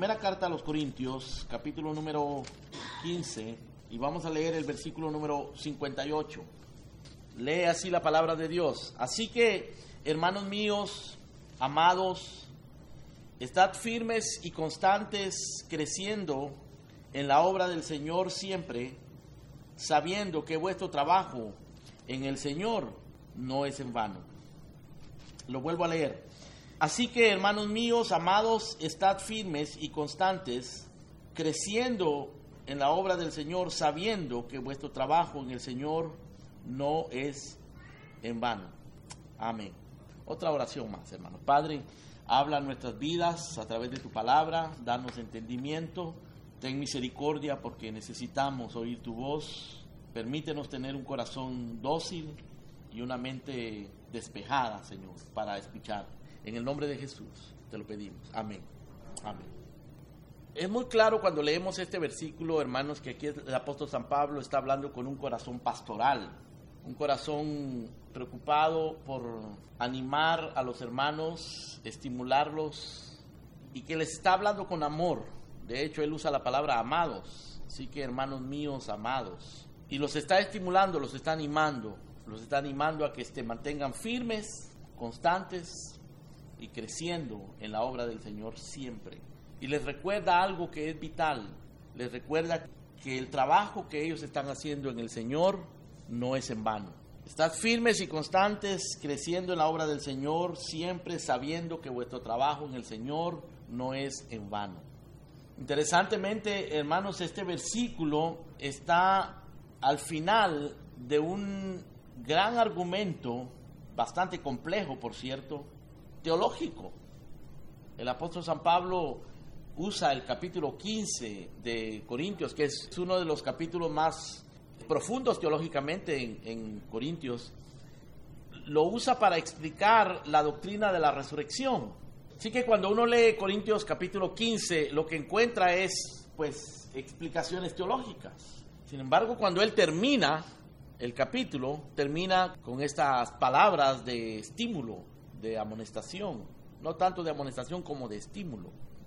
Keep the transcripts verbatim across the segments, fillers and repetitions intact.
primera carta a los Corintios, capítulo número quince, y vamos a leer el versículo número cincuenta y ocho. Lee así la palabra de Dios. Así que, hermanos míos, amados, estad firmes y constantes, creciendo en la obra del Señor siempre, sabiendo que vuestro trabajo en el Señor no es en vano. Lo vuelvo a leer. Así que, hermanos míos, amados, estad firmes y constantes, creciendo en la obra del Señor, sabiendo que vuestro trabajo en el Señor no es en vano. Amén. Otra oración más, hermanos. Padre, habla en nuestras vidas a través de tu palabra, danos entendimiento, ten misericordia porque necesitamos oír tu voz, permítenos tener un corazón dócil y una mente despejada, Señor, para escuchar. En el nombre de Jesús te lo pedimos. Amén. Amén. Es muy claro cuando leemos este versículo, hermanos, que aquí el apóstol San Pablo está hablando con un corazón pastoral, un corazón preocupado por animar a los hermanos, estimularlos, y que les está hablando con amor. De hecho, él usa la palabra amados. Así que, hermanos míos, amados. Y los está estimulando, los está animando, los está animando a que se mantengan firmes, constantes y creciendo en la obra del Señor siempre. Y les recuerda algo que es vital. Les recuerda que el trabajo que ellos están haciendo en el Señor no es en vano. Estad firmes y constantes, creciendo en la obra del Señor, siempre sabiendo que vuestro trabajo en el Señor no es en vano. Interesantemente, hermanos, este versículo está al final de un gran argumento, bastante complejo, por cierto, teológico. El apóstol San Pablo usa el capítulo quince de Corintios, que es uno de los capítulos más profundos teológicamente en, en Corintios. Lo usa para explicar la doctrina de la resurrección. Así que cuando uno lee Corintios capítulo quince, lo que encuentra es, pues, explicaciones teológicas. Sin embargo, cuando él termina el capítulo, termina con estas palabras de estímulo, de amonestación, no tanto de amonestación como de estímulo.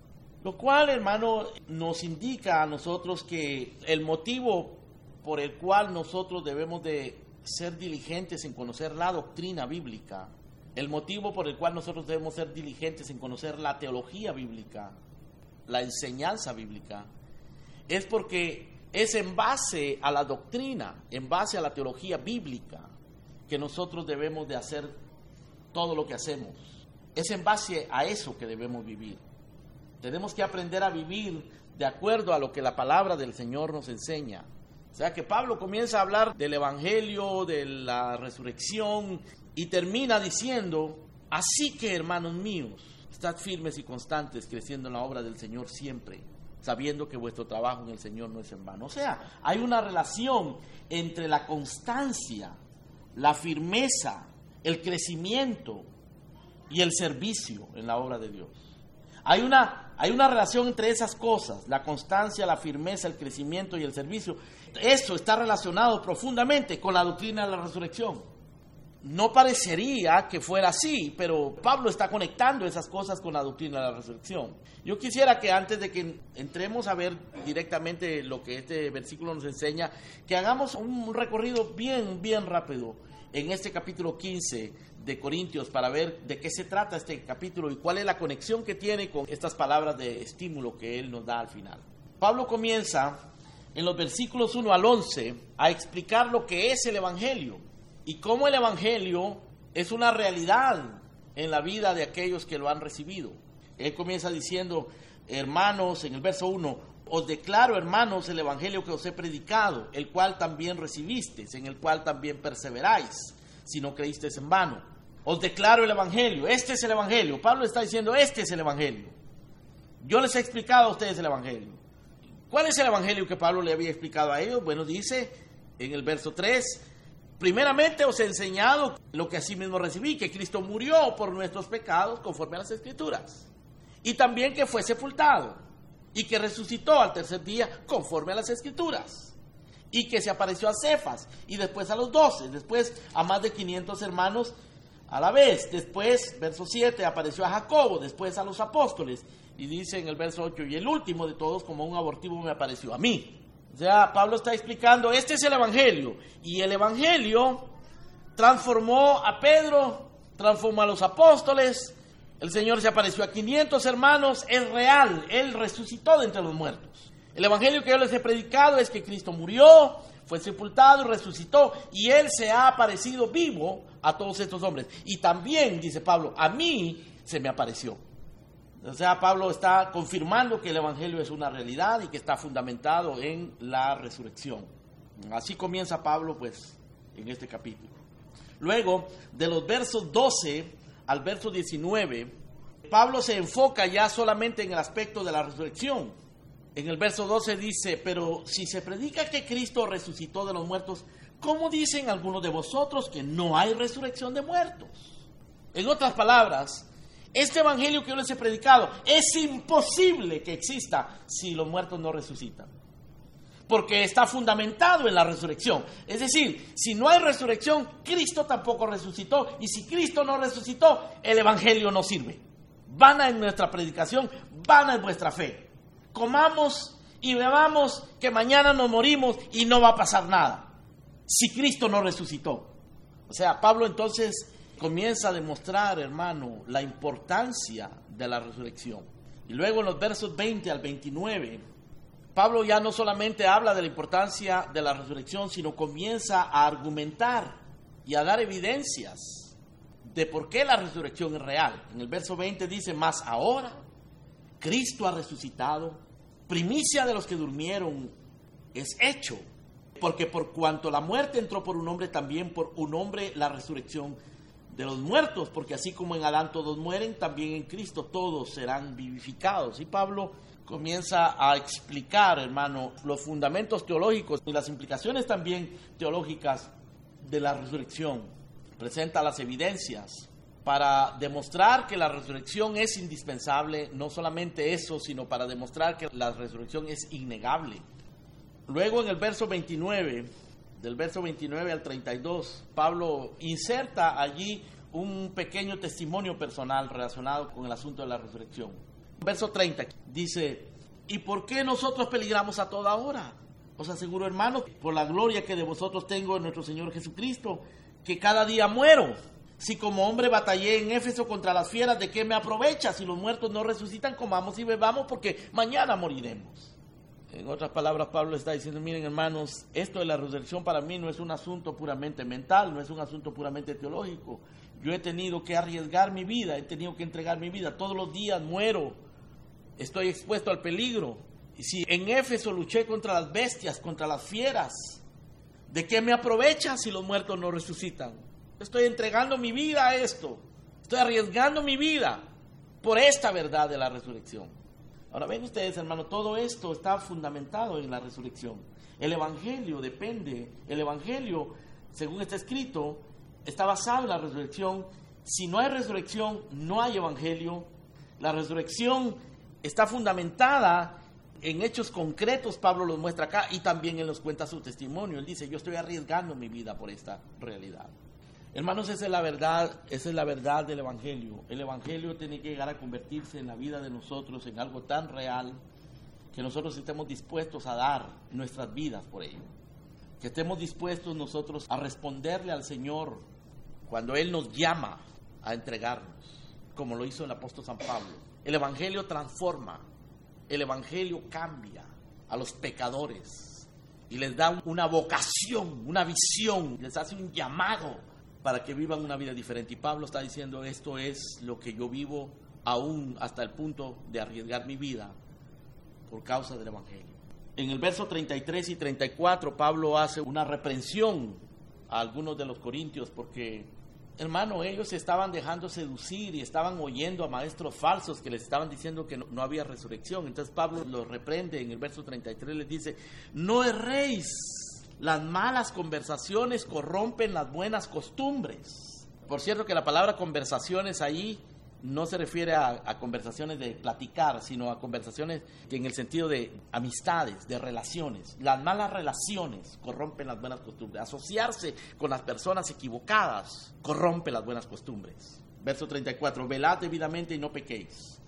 Lo cual, hermano, nos indica a nosotros que el motivo por el cual nosotros debemos de ser diligentes en conocer la doctrina bíblica, el motivo por el cual nosotros debemos ser diligentes en conocer la teología bíblica, la enseñanza bíblica, es porque es en base a la doctrina, en base a la teología bíblica, que nosotros debemos de hacer todo lo que hacemos. Es en base a eso que debemos vivir. Tenemos que aprender a vivir de acuerdo a lo que la palabra del Señor nos enseña. O sea que Pablo comienza a hablar del evangelio, de la resurrección, y termina diciendo: así que, hermanos míos, estad firmes y constantes, creciendo en la obra del Señor siempre, sabiendo que vuestro trabajo en el Señor no es en vano. O sea, hay una relación entre la constancia, la firmeza, el crecimiento y el servicio en la obra de Dios. Hay una, hay una relación entre esas cosas, la constancia, la firmeza, el crecimiento y el servicio. Eso está relacionado profundamente con la doctrina de la resurrección. No parecería que fuera así, pero Pablo está conectando esas cosas con la doctrina de la resurrección. Yo quisiera que antes de que entremos a ver directamente lo que este versículo nos enseña, que hagamos un recorrido bien, bien rápido en este capítulo quince de Corintios para ver de qué se trata este capítulo y cuál es la conexión que tiene con estas palabras de estímulo que él nos da al final. Pablo comienza en los versículos uno al once a explicar lo que es el evangelio y cómo el evangelio es una realidad en la vida de aquellos que lo han recibido. Él comienza diciendo: hermanos, en el verso uno, os declaro, hermanos, el evangelio que os he predicado, el cual también recibisteis, en el cual también perseveráis, si no creísteis en vano. Os declaro el evangelio, este es el evangelio. Pablo está diciendo: este es el evangelio. Yo les he explicado a ustedes el evangelio. ¿Cuál es el evangelio que Pablo le había explicado a ellos? Bueno, dice en el verso tres: primeramente os he enseñado lo que asimismo recibí, que Cristo murió por nuestros pecados conforme a las Escrituras, y también que fue sepultado, y que resucitó al tercer día conforme a las Escrituras, y que se apareció a Cefas, y después a los doce, después a más de quinientos hermanos a la vez. Después, verso siete, apareció a Jacobo, después a los apóstoles, Y dice en el verso ocho, y el último de todos como un abortivo me apareció a mí. O sea, Pablo está explicando, este es el Evangelio. Y el Evangelio transformó a Pedro, transformó a los apóstoles. El Señor se apareció a quinientos hermanos, es real, Él resucitó de entre los muertos. El Evangelio que yo les he predicado es que Cristo murió, fue sepultado y resucitó, y Él se ha aparecido vivo a todos estos hombres. Y también, dice Pablo, a mí se me apareció. O sea, Pablo está confirmando que el Evangelio es una realidad y que está fundamentado en la resurrección. Así comienza Pablo, pues, en este capítulo. Luego, de los versos doce al verso diecinueve, Pablo se enfoca ya solamente en el aspecto de la resurrección. En el verso doce dice, pero si se predica que Cristo resucitó de los muertos, ¿cómo dicen algunos de vosotros que no hay resurrección de muertos? En otras palabras, este evangelio que yo les he predicado es imposible que exista si los muertos no resucitan, porque está fundamentado en la resurrección. Es decir, si no hay resurrección, Cristo tampoco resucitó, y si Cristo no resucitó, el evangelio no sirve. Vana es nuestra predicación, vana es vuestra fe. Comamos y bebamos, que mañana nos morimos y no va a pasar nada si Cristo no resucitó. O sea, Pablo entonces comienza a demostrar, hermano, la importancia de la resurrección. Y luego en los versos veinte al veintinueve, Pablo ya no solamente habla de la importancia de la resurrección, sino comienza a argumentar y a dar evidencias de por qué la resurrección es real. En el verso veinte dice, mas ahora Cristo ha resucitado, primicia de los que durmieron es hecho, porque por cuanto la muerte entró por un hombre, también por un hombre la resurrección de los muertos, porque así como en Adán todos mueren, también en Cristo todos serán vivificados. Y Pablo comienza a explicar, hermano, los fundamentos teológicos y las implicaciones también teológicas de la resurrección. Presenta las evidencias para demostrar que la resurrección es indispensable, no solamente eso, sino para demostrar que la resurrección es innegable. Luego en el verso veintinueve, del verso veintinueve al treinta y dos, Pablo inserta allí un pequeño testimonio personal relacionado con el asunto de la resurrección. Verso treinta dice, ¿y por qué nosotros peligramos a toda hora? Os aseguro, hermanos, por la gloria que de vosotros tengo en nuestro Señor Jesucristo, que cada día muero. Si como hombre batallé en Éfeso contra las fieras, ¿de qué me aprovecha? Si los muertos no resucitan, comamos y bebamos, porque mañana moriremos. En otras palabras, Pablo está diciendo, miren hermanos, esto de la resurrección para mí no es un asunto puramente mental, no es un asunto puramente teológico. Yo he tenido que arriesgar mi vida, he tenido que entregar mi vida. Todos los días muero, estoy expuesto al peligro. Y si en Éfeso luché contra las bestias, contra las fieras, ¿de qué me aprovecha si los muertos no resucitan? Estoy entregando mi vida a esto, estoy arriesgando mi vida por esta verdad de la resurrección. Ahora ven ustedes, hermano, todo esto está fundamentado en la resurrección. El evangelio depende, el evangelio, según está escrito, está basado en la resurrección. Si no hay resurrección, no hay evangelio. La resurrección está fundamentada en hechos concretos, Pablo los muestra acá, y también él nos cuenta su testimonio. Él dice, yo estoy arriesgando mi vida por esta realidad. Hermanos, esa es la verdad, esa es la verdad del evangelio. El evangelio tiene que llegar a convertirse en la vida de nosotros en algo tan real que nosotros estemos dispuestos a dar nuestras vidas por ello. Que estemos dispuestos nosotros a responderle al Señor cuando Él nos llama a entregarnos, como lo hizo el apóstol San Pablo. El evangelio transforma, el evangelio cambia a los pecadores y les da una vocación, una visión, les hace un llamado para que vivan una vida diferente. Y Pablo está diciendo, esto es lo que yo vivo aún hasta el punto de arriesgar mi vida por causa del evangelio. En el verso treinta y tres y treinta y cuatro, Pablo hace una reprensión a algunos de los corintios porque, hermano, ellos se estaban dejando seducir y estaban oyendo a maestros falsos que les estaban diciendo que no, no había resurrección. Entonces Pablo los reprende en el verso treinta y tres, les dice, no erréis. Las malas conversaciones corrompen las buenas costumbres. Por cierto que la palabra conversaciones ahí no se refiere a, a conversaciones de platicar, sino a conversaciones que en el sentido de amistades, de relaciones. Las malas relaciones corrompen las buenas costumbres. Asociarse con las personas equivocadas corrompe las buenas costumbres. Verso treinta y cuatro, velad debidamente y no pequéis,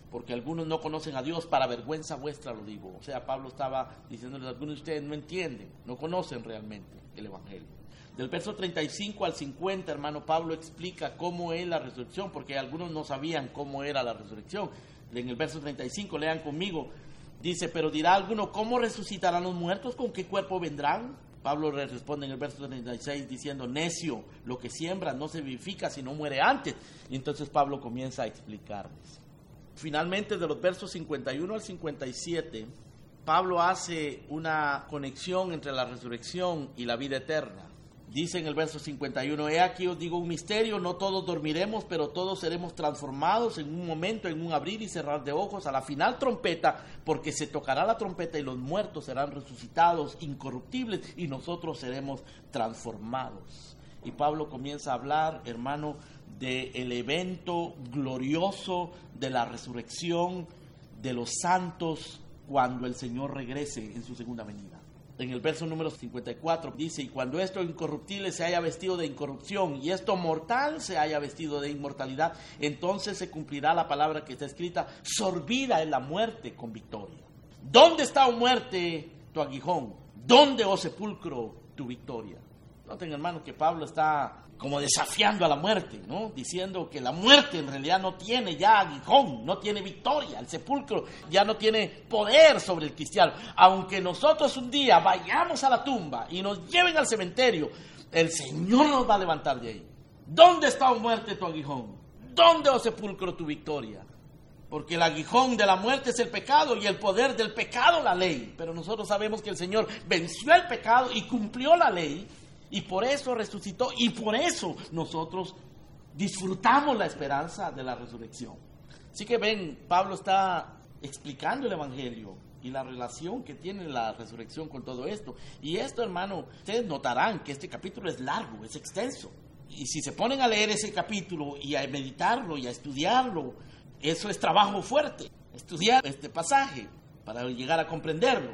porque algunos no conocen a Dios, para vergüenza vuestra lo digo. O sea, Pablo estaba diciéndoles, algunos de ustedes no entienden, no conocen realmente el Evangelio. Del verso treinta y cinco al cincuenta, hermano, Pablo explica cómo es la resurrección, porque algunos no sabían cómo era la resurrección. En el verso treinta y cinco, lean conmigo, dice, pero dirá alguno, ¿cómo resucitarán los muertos? ¿Con qué cuerpo vendrán? Pablo le responde en el verso treinta y seis diciendo, necio, lo que siembra no se vivifica si no muere antes. Y entonces Pablo comienza a explicarles. Finalmente, de los versos cincuenta y uno al cincuenta y siete, Pablo hace una conexión entre la resurrección y la vida eterna. Dice en el verso cincuenta y uno, he aquí os digo un misterio, no todos dormiremos, pero todos seremos transformados en un momento, en un abrir y cerrar de ojos, a la final trompeta, porque se tocará la trompeta y los muertos serán resucitados, incorruptibles, y nosotros seremos transformados. Y Pablo comienza a hablar, hermano, del evento glorioso de la resurrección de los santos cuando el Señor regrese en su segunda venida. En el verso número cincuenta y cuatro dice, y cuando esto incorruptible se haya vestido de incorrupción y esto mortal se haya vestido de inmortalidad, entonces se cumplirá la palabra que está escrita, sorbida es la muerte con victoria. ¿Dónde está, oh muerte, tu aguijón? ¿Dónde, oh sepulcro, tu victoria? Noten, hermano, que Pablo está como desafiando a la muerte, ¿no? Diciendo que la muerte en realidad no tiene ya aguijón, no tiene victoria, el sepulcro ya no tiene poder sobre el cristiano. Aunque nosotros un día vayamos a la tumba y nos lleven al cementerio, el Señor nos va a levantar de ahí. ¿Dónde está, oh muerte, tu aguijón? ¿Dónde, oh sepulcro, tu victoria? Porque el aguijón de la muerte es el pecado y el poder del pecado la ley. Pero nosotros sabemos que el Señor venció el pecado y cumplió la ley. Y por eso resucitó, y por eso nosotros disfrutamos la esperanza de la resurrección. Así que ven, Pablo está explicando el Evangelio y la relación que tiene la resurrección con todo esto. Y esto, hermano, ustedes notarán que este capítulo es largo, es extenso. Y si se ponen a leer ese capítulo y a meditarlo y a estudiarlo, eso es trabajo fuerte, estudiar este pasaje para llegar a comprenderlo.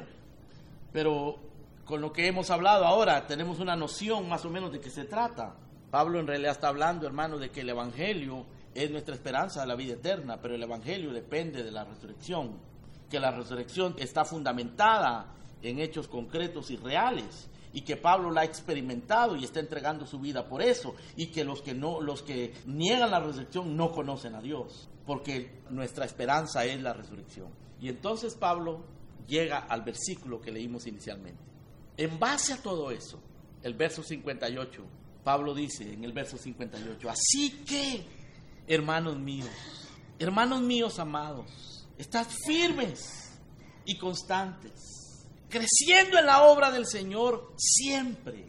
Pero con lo que hemos hablado ahora, tenemos una noción más o menos de qué se trata. Pablo en realidad está hablando, hermano, de que el Evangelio es nuestra esperanza de la vida eterna, pero el Evangelio depende de la resurrección, que la resurrección está fundamentada en hechos concretos y reales, y que Pablo la ha experimentado y está entregando su vida por eso, y que los que no, los que niegan la resurrección no conocen a Dios, porque nuestra esperanza es la resurrección. Y entonces Pablo llega al versículo que leímos inicialmente. En base a todo eso, el verso cincuenta y ocho, Pablo dice en el verso cincuenta y ocho, así que, hermanos míos, hermanos míos amados, estad firmes y constantes, creciendo en la obra del Señor siempre,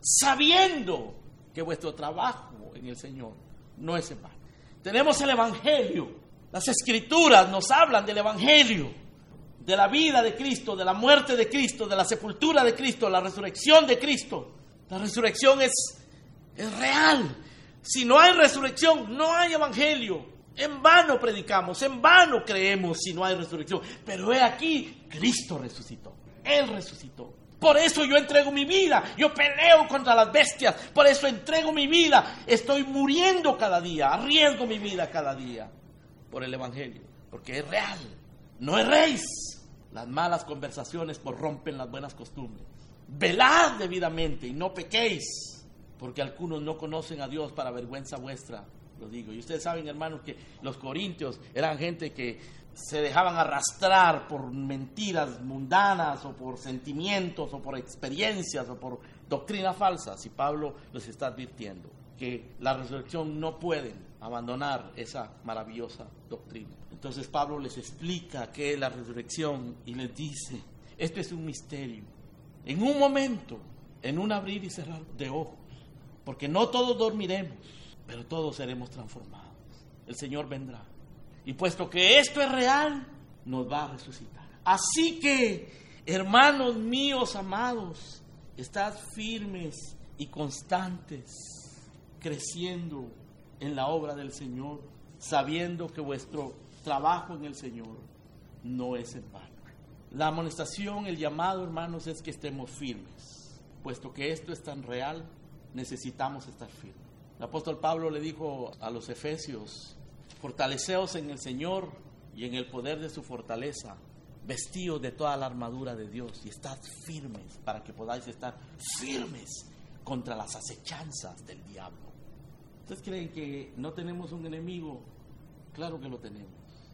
sabiendo que vuestro trabajo en el Señor no es en vano. Tenemos el Evangelio, las Escrituras nos hablan del Evangelio, de la vida de Cristo, de la muerte de Cristo, de la sepultura de Cristo, la resurrección de Cristo. La resurrección es, es real. Si no hay resurrección, no hay evangelio. En vano predicamos, en vano creemos si no hay resurrección. Pero he aquí, Cristo resucitó. Él resucitó. Por eso yo entrego mi vida. Yo peleo contra las bestias. Por eso entrego mi vida. Estoy muriendo cada día. Arriesgo mi vida cada día por el evangelio. Porque es real. No erréis. Las malas conversaciones corrompen las buenas costumbres. Velad debidamente y no pequéis, porque algunos no conocen a Dios, para vergüenza vuestra, lo digo. Y ustedes saben, hermanos, que los corintios eran gente que se dejaban arrastrar por mentiras mundanas o por sentimientos o por experiencias o por doctrinas falsas. Y Pablo les está advirtiendo que la resurrección no pueden abandonar esa maravillosa doctrina. Entonces Pablo les explica qué es la resurrección y les dice, esto es un misterio. En un momento, en un abrir y cerrar de ojos, porque no todos dormiremos, pero todos seremos transformados. El Señor vendrá. Y puesto que esto es real, nos va a resucitar. Así que, hermanos míos amados, estad firmes y constantes, creciendo en la obra del Señor, sabiendo que vuestro trabajo en el Señor no es en vano. La amonestación, el llamado, hermanos, es que estemos firmes. Puesto que esto es tan real, necesitamos estar firmes. El apóstol Pablo le dijo a los efesios, fortaleceos en el Señor y en el poder de su fortaleza, vestidos de toda la armadura de Dios, y estad firmes, para que podáis estar firmes contra las acechanzas del diablo. ¿Ustedes creen que no tenemos un enemigo? Claro que lo tenemos.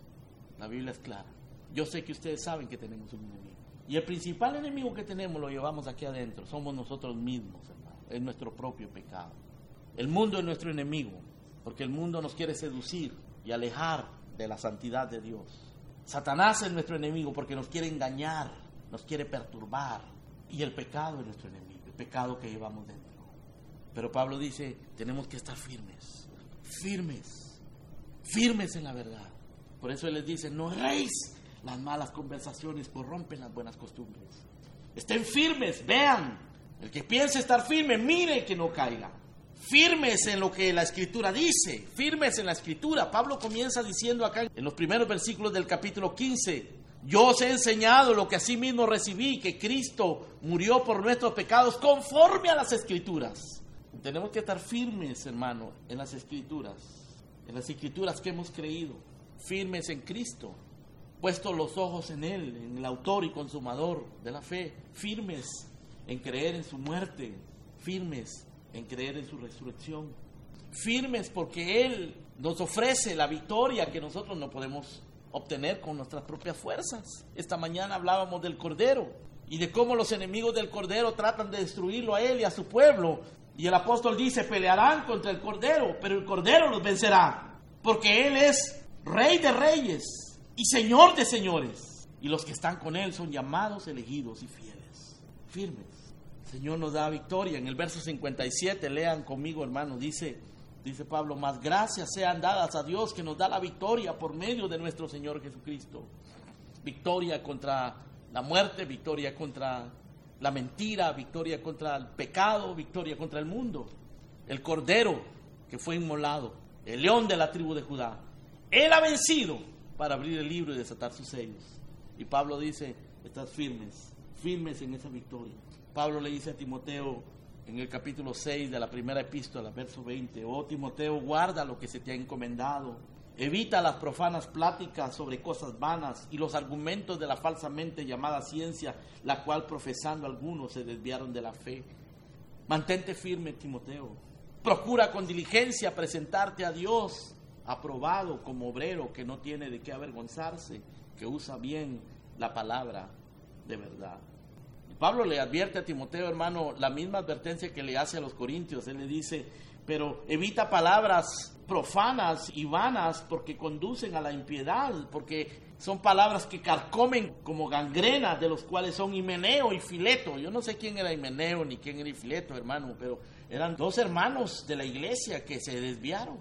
La Biblia es clara. Yo sé que ustedes saben que tenemos un enemigo. Y el principal enemigo que tenemos lo llevamos aquí adentro. Somos nosotros mismos, hermano. Es nuestro propio pecado. El mundo es nuestro enemigo, porque el mundo nos quiere seducir y alejar de la santidad de Dios. Satanás es nuestro enemigo porque nos quiere engañar, nos quiere perturbar. Y el pecado es nuestro enemigo, el pecado que llevamos dentro. Pero Pablo dice, tenemos que estar firmes, firmes, firmes en la verdad. Por eso él les dice, no erréis, las malas conversaciones corrompen las buenas costumbres. Estén firmes, vean, el que piense estar firme, mire que no caiga. Firmes en lo que la Escritura dice, firmes en la Escritura. Pablo comienza diciendo acá en los primeros versículos del capítulo quince, yo os he enseñado lo que asimismo recibí, que Cristo murió por nuestros pecados conforme a las Escrituras. Tenemos que estar firmes, hermano, en las Escrituras, en las Escrituras que hemos creído, firmes en Cristo, puestos los ojos en Él, en el autor y consumador de la fe, firmes en creer en su muerte, firmes en creer en su resurrección, firmes porque Él nos ofrece la victoria que nosotros no podemos obtener con nuestras propias fuerzas. Esta mañana hablábamos del Cordero y de cómo los enemigos del Cordero tratan de destruirlo a Él y a su pueblo. Y el apóstol dice, pelearán contra el Cordero, pero el Cordero los vencerá, porque Él es Rey de reyes y Señor de señores. Y los que están con Él son llamados, elegidos y fieles, firmes. El Señor nos da victoria. En el verso cincuenta y siete, lean conmigo, hermano, dice, dice Pablo, más gracias sean dadas a Dios que nos da la victoria por medio de nuestro Señor Jesucristo. Victoria contra la muerte, victoria contra la mentira, victoria contra el pecado, victoria contra el mundo. El Cordero que fue inmolado, el león de la tribu de Judá, Él ha vencido para abrir el libro y desatar sus sellos. Y Pablo dice, estás firmes, firmes en esa victoria. Pablo le dice a Timoteo en el capítulo seis de la primera epístola, verso veinte, oh Timoteo, guarda lo que se te ha encomendado, evita las profanas pláticas sobre cosas vanas y los argumentos de la falsamente llamada ciencia, la cual profesando algunos se desviaron de la fe. Mantente firme, Timoteo, procura con diligencia presentarte a Dios aprobado como obrero que no tiene de qué avergonzarse, que usa bien la palabra de verdad. Pablo le advierte a Timoteo, hermano, la misma advertencia que le hace a los corintios. Él le dice, pero evita palabras profanas y vanas porque conducen a la impiedad, porque son palabras que carcomen como gangrena, de los cuales son Himeneo y Fileto. Yo no sé quién era Himeneo ni quién era Fileto, hermano, pero eran dos hermanos de la iglesia que se desviaron.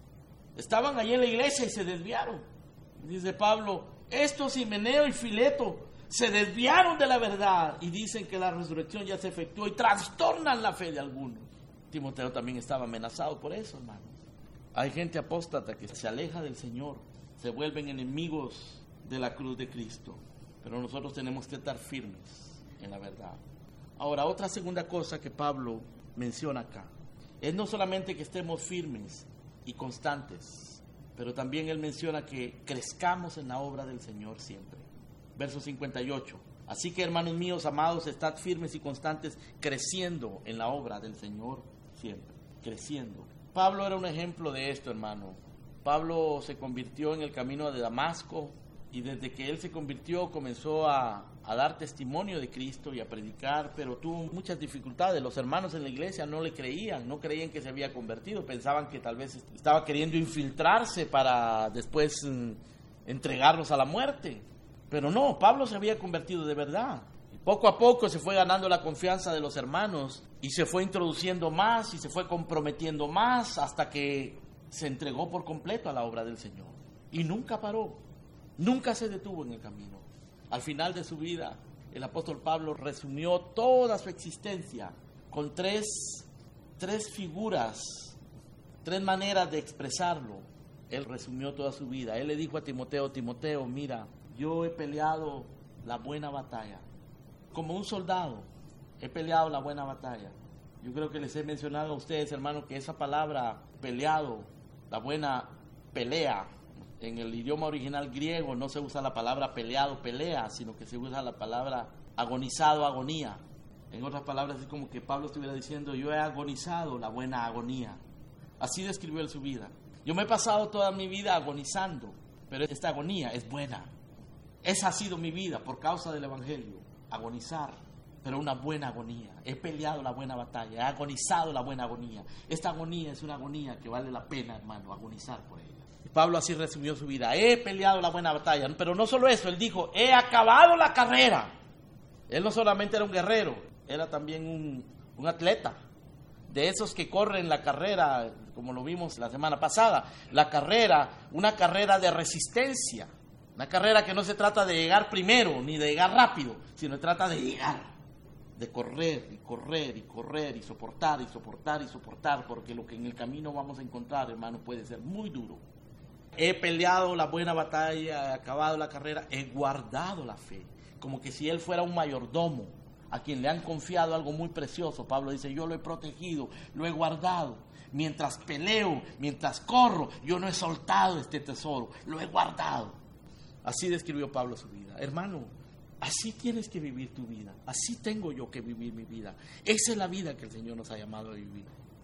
Estaban allí en la iglesia y se desviaron. Dice Pablo, estos Himeneo y Fileto se desviaron de la verdad y dicen que la resurrección ya se efectuó y trastornan la fe de algunos. Timoteo también estaba amenazado por eso, hermanos. Hay gente apóstata que se aleja del Señor, se vuelven enemigos de la cruz de Cristo, pero nosotros tenemos que estar firmes en la verdad. Ahora, otra segunda cosa que Pablo menciona acá es no solamente que estemos firmes y constantes, pero también él menciona que crezcamos en la obra del Señor siempre. Verso cincuenta y ocho. Así que, hermanos míos amados, estad firmes y constantes, creciendo en la obra del Señor siempre, creciendo. Pablo era un ejemplo de esto, hermano. Pablo se convirtió en el camino de Damasco y desde que él se convirtió comenzó a, a dar testimonio de Cristo y a predicar, pero tuvo muchas dificultades. Los hermanos en la iglesia no le creían, no creían que se había convertido, pensaban que tal vez estaba queriendo infiltrarse para después mm, entregarlos a la muerte. Pero no, Pablo se había convertido de verdad. Y poco a poco se fue ganando la confianza de los hermanos y se fue introduciendo más y se fue comprometiendo más hasta que se entregó por completo a la obra del Señor. Y nunca paró, nunca se detuvo en el camino. Al final de su vida, el apóstol Pablo resumió toda su existencia con tres, tres figuras, tres maneras de expresarlo. Él resumió toda su vida. Él le dijo a Timoteo, Timoteo, mira, yo he peleado la buena batalla. Como un soldado, he peleado la buena batalla. Yo creo que les he mencionado a ustedes, hermanos, que esa palabra, peleado, la buena pelea, En el idioma original griego no se usa la palabra peleado, pelea, sino que se usa la palabra agonizado, agonía. En otras palabras, es como que Pablo estuviera diciendo, yo he agonizado la buena agonía. Así describió él su vida. Yo me he pasado toda mi vida agonizando, pero esta agonía es buena. Esa ha sido mi vida por causa del Evangelio, agonizar, pero una buena agonía. He peleado la buena batalla, he agonizado la buena agonía. Esta agonía es una agonía que vale la pena, hermano, agonizar por ella. Y Pablo así resumió su vida, he peleado la buena batalla, pero no solo eso, él dijo, he acabado la carrera. Él no solamente era un guerrero, era también un, un atleta, de esos que corren la carrera, como lo vimos la semana pasada, la carrera, una carrera de resistencia, una carrera que no se trata de llegar primero, ni de llegar rápido, sino se trata de llegar, de correr y correr y correr y soportar y soportar y soportar, porque lo que en el camino vamos a encontrar, hermano, puede ser muy duro. He peleado la buena batalla, he acabado la carrera, he guardado la fe, como que si él fuera un mayordomo, a quien le han confiado algo muy precioso. Pablo dice, yo lo he protegido, lo he guardado. Mientras peleo, mientras corro, yo no he soltado este tesoro, lo he guardado. Así describió Pablo su vida. Hermano, así tienes que vivir tu vida. Así tengo yo que vivir mi vida. Esa es la vida que el Señor nos ha llamado a vivir.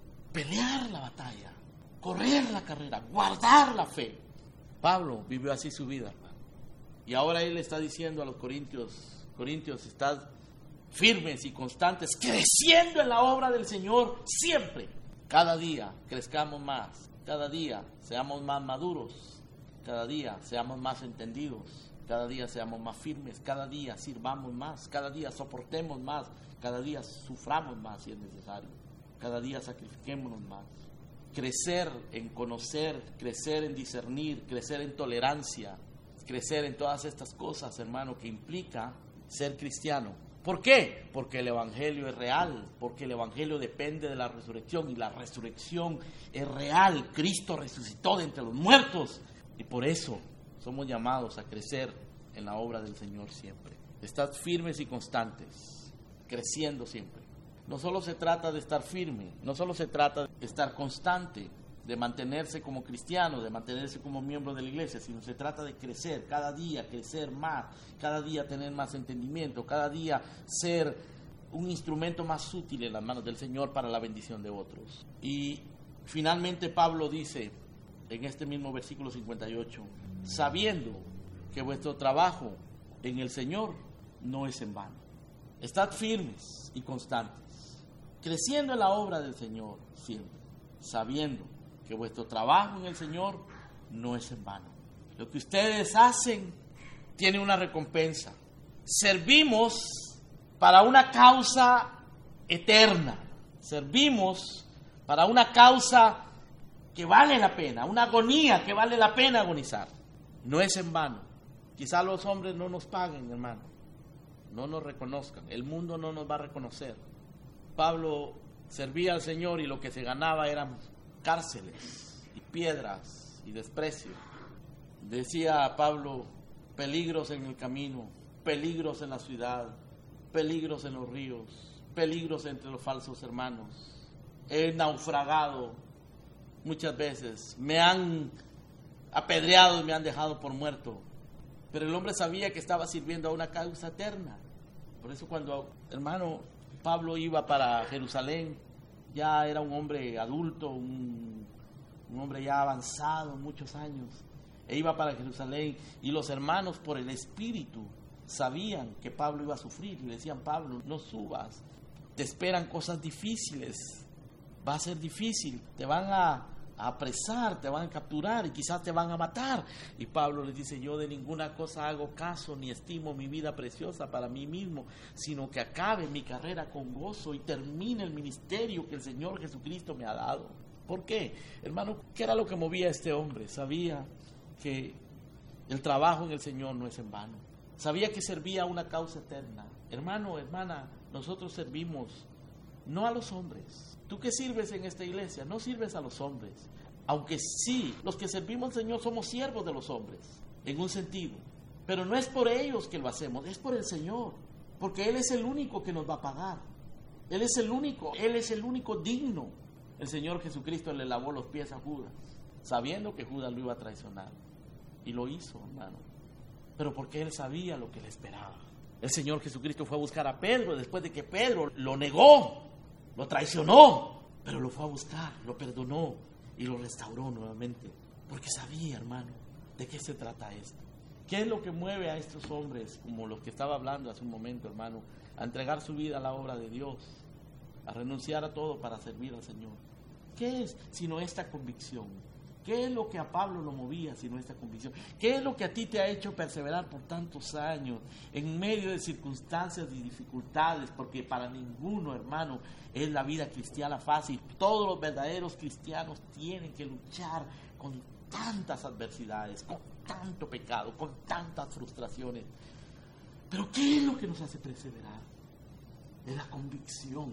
Pelear la batalla, correr la carrera, guardar la fe. Pablo vivió así su vida, hermano. Y ahora él está diciendo a los corintios, Corintios, estad firmes y constantes, creciendo en la obra del Señor siempre. Cada día crezcamos más, cada día seamos más maduros, cada día seamos más entendidos, cada día seamos más firmes, cada día sirvamos más, cada día soportemos más, cada día suframos más si es necesario, cada día sacrifiquémonos más. Crecer en conocer, crecer en discernir, crecer en tolerancia, crecer en todas estas cosas, hermano, que implica ser cristiano. ¿Por qué? Porque el Evangelio es real, porque el Evangelio depende de la resurrección y la resurrección es real. Cristo resucitó de entre los muertos y por eso somos llamados a crecer en la obra del Señor siempre. Estad firmes y constantes, creciendo siempre. No solo se trata de estar firme, no solo se trata de estar constante, de mantenerse como cristiano, de mantenerse como miembro de la iglesia, sino se trata de crecer, cada día crecer más, cada día tener más entendimiento, cada día ser un instrumento más útil en las manos del Señor para la bendición de otros. Y finalmente Pablo dice en este mismo versículo cincuenta y ocho, sabiendo que vuestro trabajo en el Señor no es en vano. Estad firmes y constantes, creciendo en la obra del Señor siempre, sabiendo que vuestro trabajo en el Señor no es en vano. Lo que ustedes hacen tiene una recompensa. Servimos para una causa eterna. Servimos para una causa que vale la pena, una agonía que vale la pena agonizar. No es en vano. Quizá los hombres no nos paguen, hermano, no nos reconozcan. El mundo no nos va a reconocer. Pablo servía al Señor y lo que se ganaba eran cárceles y piedras y desprecio. Decía Pablo, peligros en el camino, peligros en la ciudad, peligros en los ríos, peligros entre los falsos hermanos. He naufragado muchas veces, me han apedreado y me han dejado por muerto. Pero el hombre sabía que estaba sirviendo a una causa eterna. Por eso cuando, hermano, Pablo iba para Jerusalén, ya era un hombre adulto, un, un hombre ya avanzado, muchos años. E iba para Jerusalén y los hermanos por el Espíritu sabían que Pablo iba a sufrir. Y le decían, Pablo, no subas, te esperan cosas difíciles, va a ser difícil, te van a, a apresar, te van a capturar y quizás te van a matar. Y Pablo les dice, yo de ninguna cosa hago caso ni estimo mi vida preciosa para mí mismo, sino que acabe mi carrera con gozo y termine el ministerio que el Señor Jesucristo me ha dado. ¿Por qué? Hermano, ¿qué era lo que movía a este hombre? Sabía que el trabajo en el Señor no es en vano. Sabía que servía a una causa eterna. Hermano, hermana, nosotros servimos no a los hombres. Tú que sirves en esta iglesia, no sirves a los hombres. Aunque sí, los que servimos al Señor somos siervos de los hombres, en un sentido. Pero no es por ellos que lo hacemos, es por el Señor. Porque Él es el único que nos va a pagar. Él es el único, Él es el único digno. El Señor Jesucristo le lavó los pies a Judas, sabiendo que Judas lo iba a traicionar. y lo hizo, hermano. Pero porque él sabía lo que le esperaba. El Señor Jesucristo fue a buscar a Pedro después de que Pedro lo negó, lo traicionó, pero lo fue a buscar, lo perdonó y lo restauró nuevamente. Porque sabía, hermano, de qué se trata esto. ¿Qué es lo que mueve a estos hombres, como los que estaba hablando hace un momento, hermano, a entregar su vida a la obra de Dios, a renunciar a todo para servir al Señor? ¿Qué es sino esta convicción? ¿Qué es lo que a Pablo lo movía sino esta convicción? ¿Qué es lo que a ti te ha hecho perseverar por tantos años en medio de circunstancias y dificultades? Porque para ninguno, hermano, es la vida cristiana fácil. Todos los verdaderos cristianos tienen que luchar con tantas adversidades, con tanto pecado, con tantas frustraciones. Pero ¿qué es lo que nos hace perseverar? Es la convicción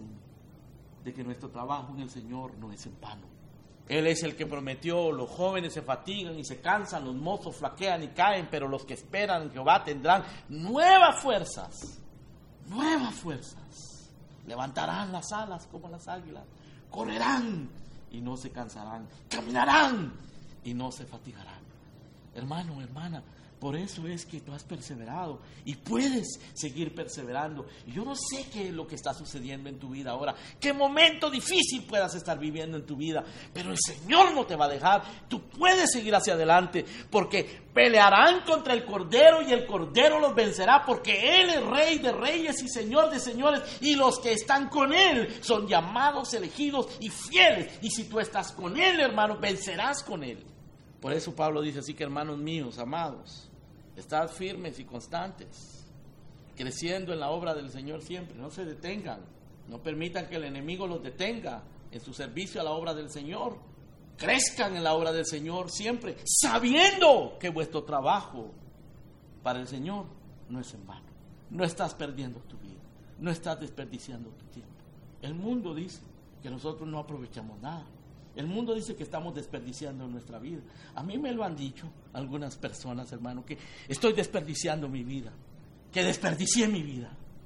de que nuestro trabajo en el Señor no es en vano. Él es el que prometió: los jóvenes se fatigan y se cansan, los mozos flaquean y caen, pero los que esperan en Jehová tendrán nuevas fuerzas, nuevas fuerzas. Levantarán las alas como las águilas, correrán y no se cansarán, caminarán y no se fatigarán. Hermano, hermana, por eso es que tú has perseverado y puedes seguir perseverando. Y yo no sé qué es lo que está sucediendo en tu vida ahora, qué momento difícil puedas estar viviendo en tu vida, pero el Señor no te va a dejar. Tú puedes seguir hacia adelante, porque pelearán contra el Cordero y el Cordero los vencerá, porque Él es Rey de reyes y Señor de señores, y los que están con Él son llamados, elegidos y fieles. Y si tú estás con Él, hermano, vencerás con Él. Por eso Pablo dice así que, hermanos míos, amados, estad firmes y constantes, creciendo en la obra del Señor siempre. No se detengan, no permitan que el enemigo los detenga en su servicio a la obra del Señor. Crezcan en la obra del Señor siempre, sabiendo que vuestro trabajo para el Señor no es en vano. No estás perdiendo tu vida, no estás desperdiciando tu tiempo. El mundo dice que nosotros no aprovechamos nada. El mundo dice que estamos desperdiciando nuestra vida. A mí me lo han dicho algunas personas, hermano, que estoy desperdiciando mi vida, que desperdicié mi vida.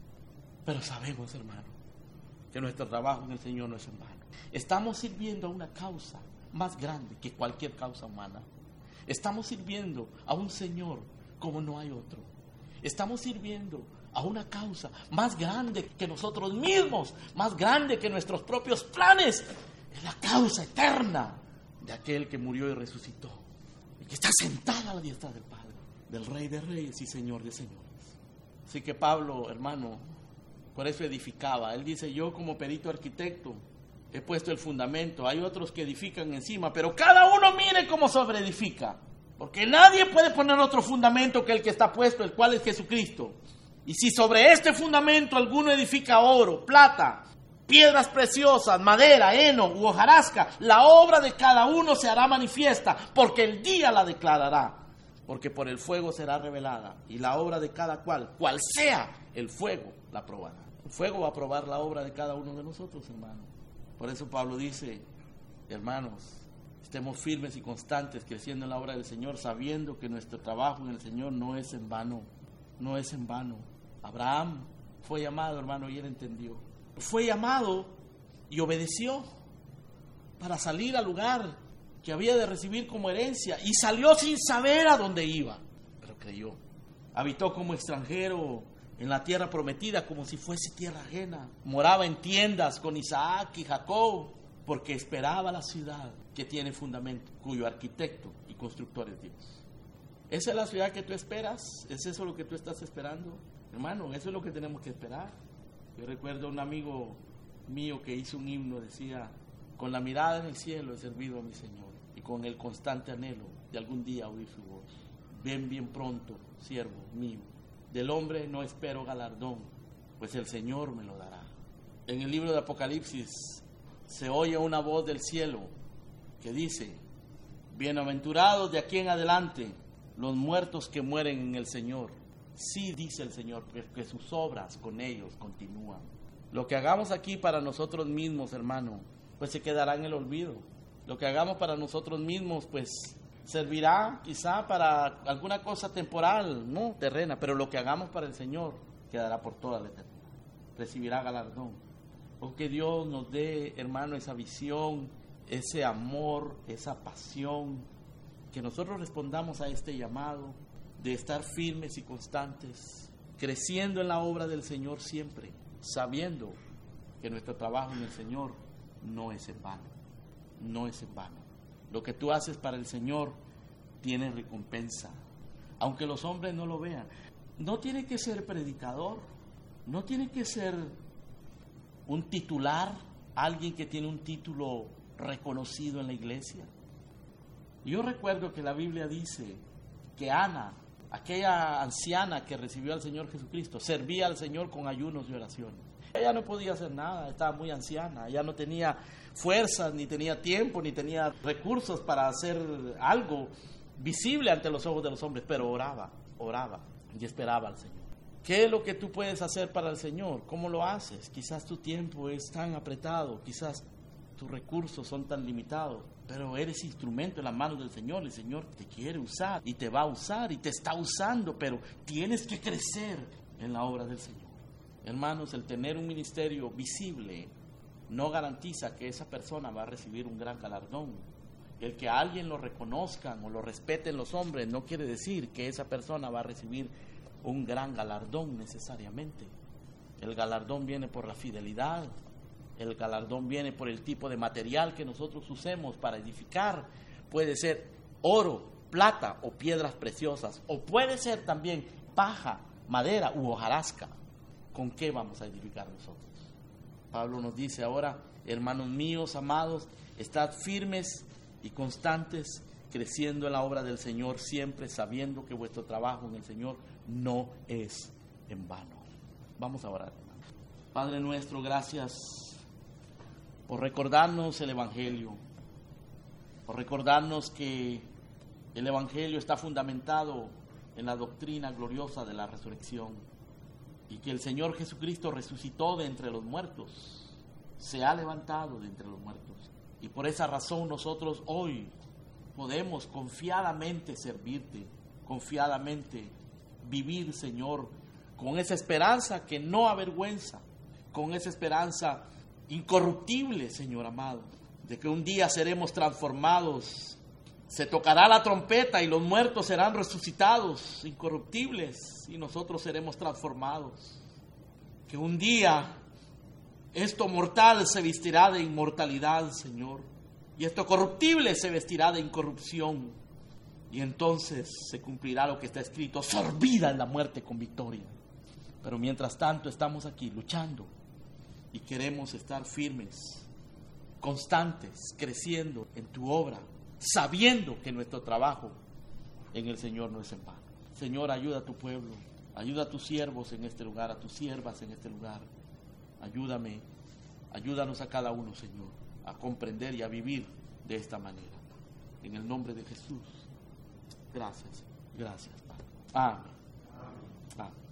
Pero sabemos, hermano, que nuestro trabajo en el Señor no es en vano. Estamos sirviendo a una causa más grande que cualquier causa humana. Estamos sirviendo a un Señor como no hay otro. Estamos sirviendo a una causa más grande que nosotros mismos, más grande que nuestros propios planes. Es la causa eterna de aquel que murió y resucitó y que está sentado a la diestra del Padre, del Rey de reyes y Señor de señores. Así que Pablo, hermano, por eso edificaba. Él dice: yo como perito arquitecto he puesto el fundamento, hay otros que edifican encima, pero cada uno mire cómo sobreedifica, porque nadie puede poner otro fundamento que el que está puesto, el cual es Jesucristo. Y si sobre este fundamento alguno edifica oro, plata, piedras preciosas, madera, heno u hojarasca, la obra de cada uno se hará manifiesta, porque el día la declarará, porque por el fuego será revelada, y la obra de cada cual, cual sea el fuego, la probará. El fuego va a probar la obra de cada uno de nosotros, hermano. Por eso Pablo dice: hermanos, estemos firmes y constantes, creciendo en la obra del Señor, sabiendo que nuestro trabajo en el Señor no es en vano, no es en vano. Abraham fue llamado, hermano, y él entendió. Fue llamado y obedeció para salir al lugar que había de recibir como herencia, y salió sin saber a dónde iba, pero creyó. Habitó como extranjero en la tierra prometida, como si fuese tierra ajena. Moraba en tiendas con Isaac y Jacob, porque esperaba la ciudad que tiene fundamento, cuyo arquitecto y constructor es Dios. ¿Esa es la ciudad que tú esperas? ¿Es eso lo que tú estás esperando? Hermano, eso es lo que tenemos que esperar. Yo recuerdo a un amigo mío que hizo un himno, decía: con la mirada en el cielo he servido a mi Señor, y con el constante anhelo de algún día oír su voz. Ven bien pronto, siervo mío, del hombre no espero galardón, pues el Señor me lo dará. En el libro de Apocalipsis se oye una voz del cielo que dice: bienaventurados de aquí en adelante los muertos que mueren en el Señor. Sí, dice el Señor, que sus obras con ellos continúan. Lo que hagamos aquí para nosotros mismos, hermano, pues se quedará en el olvido. Lo que hagamos para nosotros mismos, pues servirá quizá para alguna cosa temporal, no terrena, pero lo que hagamos para el Señor quedará por toda la eternidad. Recibirá galardón. O que Dios nos dé, hermano, esa visión, ese amor, esa pasión, que nosotros respondamos a este llamado de estar firmes y constantes, creciendo en la obra del Señor siempre, sabiendo que nuestro trabajo en el Señor no es en vano, no es en vano. Lo que tú haces para el Señor tiene recompensa, aunque los hombres no lo vean. No tiene que ser predicador, no tiene que ser un titular, alguien que tiene un título reconocido en la iglesia. Yo recuerdo que la Biblia dice que Ana, aquella anciana que recibió al Señor Jesucristo, servía al Señor con ayunos y oraciones. Ella no podía hacer nada, estaba muy anciana, ella no tenía fuerzas, ni tenía tiempo, ni tenía recursos para hacer algo visible ante los ojos de los hombres, pero oraba, oraba y esperaba al Señor. ¿Qué es lo que tú puedes hacer para el Señor? ¿Cómo lo haces? Quizás tu tiempo es tan apretado, quizás tus recursos son tan limitados, pero eres instrumento en las manos del Señor. El Señor te quiere usar y te va a usar y te está usando, pero tienes que crecer en la obra del Señor. Hermanos, el tener un ministerio visible no garantiza que esa persona va a recibir un gran galardón. El que a alguien lo reconozcan o lo respeten los hombres no quiere decir que esa persona va a recibir un gran galardón necesariamente. El galardón viene por la fidelidad, el galardón viene por el tipo de material que nosotros usemos para edificar. Puede ser oro, plata o piedras preciosas, o puede ser también paja, madera u hojarasca. ¿Con qué vamos a edificar nosotros? Pablo nos dice ahora: hermanos míos amados, estad firmes y constantes, creciendo en la obra del Señor, siempre sabiendo que vuestro trabajo en el Señor no es en vano. Vamos a orar, hermanos. Padre nuestro, gracias por recordarnos el Evangelio, por recordarnos que el Evangelio está fundamentado en la doctrina gloriosa de la resurrección, y que el Señor Jesucristo resucitó de entre los muertos, se ha levantado de entre los muertos, y por esa razón nosotros hoy podemos confiadamente servirte, confiadamente vivir, Señor, con esa esperanza que no avergüenza, con esa esperanza incorruptible, Señor amado, de que un día seremos transformados, se tocará la trompeta y los muertos serán resucitados, incorruptibles, y nosotros seremos transformados, que un día esto mortal se vestirá de inmortalidad, Señor, y esto corruptible se vestirá de incorrupción, y entonces se cumplirá lo que está escrito: sorbida en la muerte con victoria. Pero mientras tanto estamos aquí luchando y queremos estar firmes, constantes, creciendo en tu obra, sabiendo que nuestro trabajo en el Señor no es en vano. Señor, ayuda a tu pueblo, ayuda a tus siervos en este lugar, a tus siervas en este lugar. Ayúdame, ayúdanos a cada uno, Señor, a comprender y a vivir de esta manera. En el nombre de Jesús. Gracias, gracias, Padre. Amén. Amén.